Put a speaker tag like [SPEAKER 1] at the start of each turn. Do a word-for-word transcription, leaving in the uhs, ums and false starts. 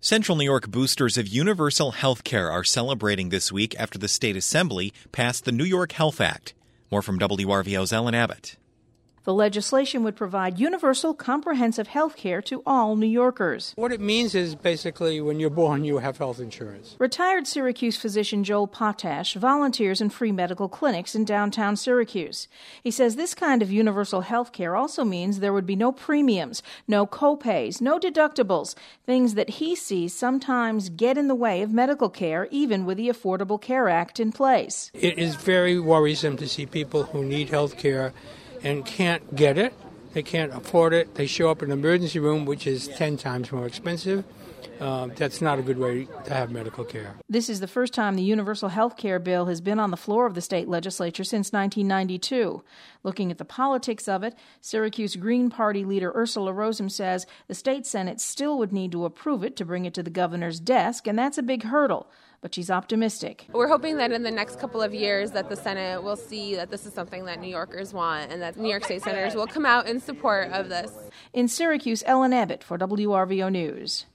[SPEAKER 1] Central New York boosters of universal health care are celebrating this week after the state assembly passed the New York Health Act. More from W R V O's Ellen Abbott.
[SPEAKER 2] The legislation would provide universal, comprehensive health care to all New Yorkers.
[SPEAKER 3] What it means is basically when you're born, you have health insurance.
[SPEAKER 2] Retired Syracuse physician Joel Potash volunteers in free medical clinics in downtown Syracuse. He says this kind of universal health care also means there would be no premiums, no co-pays, no deductibles, things that he sees sometimes get in the way of medical care, even with the Affordable Care Act in place.
[SPEAKER 3] It is very worrisome to see people who need health care and can't get it, they can't afford it, they show up in an emergency room, which is ten times more expensive. Uh, that's not a good way to have medical care.
[SPEAKER 2] This is the first time the universal health care bill has been on the floor of the state legislature since nineteen ninety-two. Looking at the politics of it, Syracuse Green Party leader Ursula Rosem says the state Senate still would need to approve it to bring it to the governor's desk, and that's a big hurdle. But she's optimistic.
[SPEAKER 4] We're hoping that in the next couple of years that the Senate will see that this is something that New Yorkers want and that New York State senators will come out in support of this.
[SPEAKER 2] In Syracuse, Ellen Abbott for W R V O News.